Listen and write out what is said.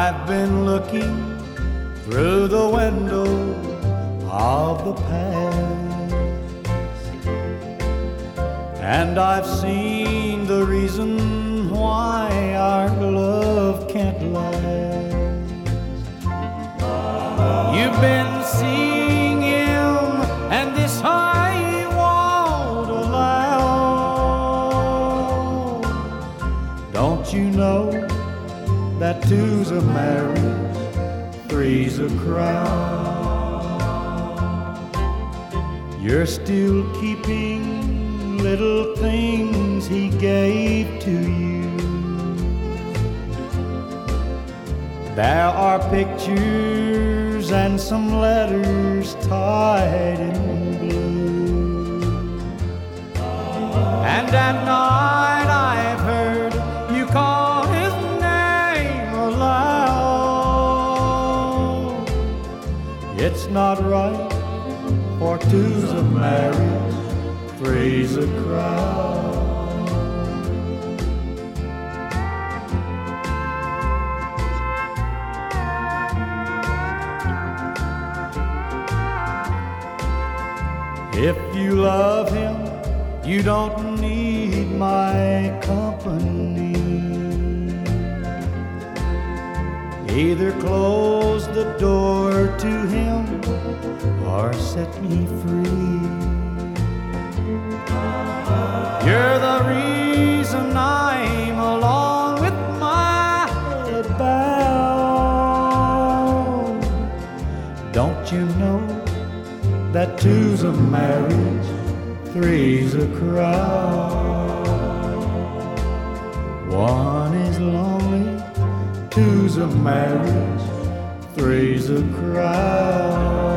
I've been looking through the window of the past, and I've seen the reason why our love can't last. You've been seeing him, and this I won't allow. Don't you know that two's a marriage, three's a crowd? You're still keeping little things he gave to you. There are pictures and some letters tied in blue. And at night I've heard you call his name aloud. It's not right, for two's a marriage, three's a crowd. If you love him, you don't need my company. Either close the door to him or set me free. You're the reason I'm along with my head bowed. Don't you know that two's a marriage, three's a crowd? One is lonely, two's a marriage, three's a crowd.